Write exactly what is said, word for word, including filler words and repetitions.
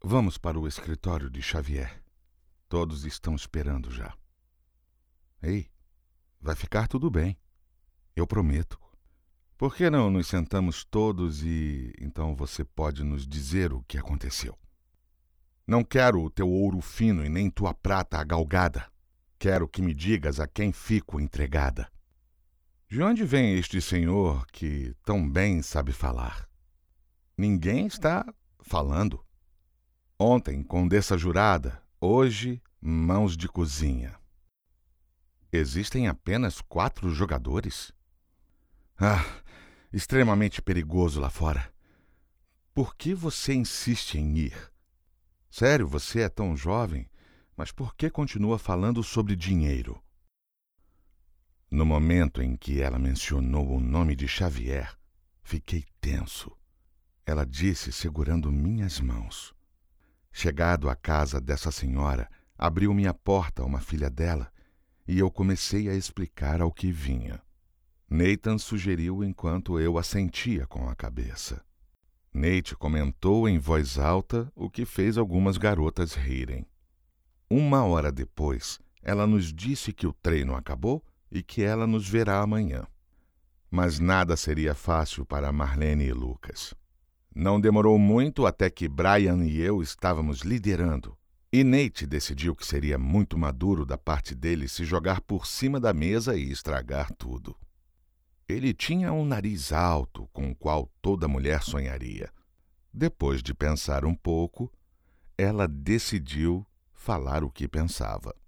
Vamos para o escritório de Xavier. Todos estão esperando já. Ei, vai ficar tudo bem. Eu prometo. Por que não nos sentamos todos e então você pode nos dizer o que aconteceu? Não quero o teu ouro fino e nem tua prata agalgada. Quero que me digas a quem fico entregada. De onde vem este senhor que tão bem sabe falar? Ninguém está falando. Ontem, condessa jurada, hoje, mãos de cozinha. Existem apenas quatro jogadores? Ah, extremamente perigoso lá fora. Por que você insiste em ir? Sério, você é tão jovem, mas por que continua falando sobre dinheiro? No momento em que ela mencionou o nome de Xavier, fiquei tenso. Ela disse segurando minhas mãos. Chegado à casa dessa senhora, abriu-me a porta uma filha dela e eu comecei a explicar ao que vinha. Nathan sugeriu enquanto eu assentia com a cabeça. Nate comentou em voz alta, o que fez algumas garotas rirem. Uma hora depois, ela nos disse que o treino acabou e que ela nos verá amanhã. Mas nada seria fácil para Marlene e Lucas. Não demorou muito até que Brian e eu estávamos liderando, e Nate decidiu que seria muito maduro da parte dele se jogar por cima da mesa e estragar tudo. Ele tinha um nariz alto com o qual toda mulher sonharia. Depois de pensar um pouco, ela decidiu falar o que pensava.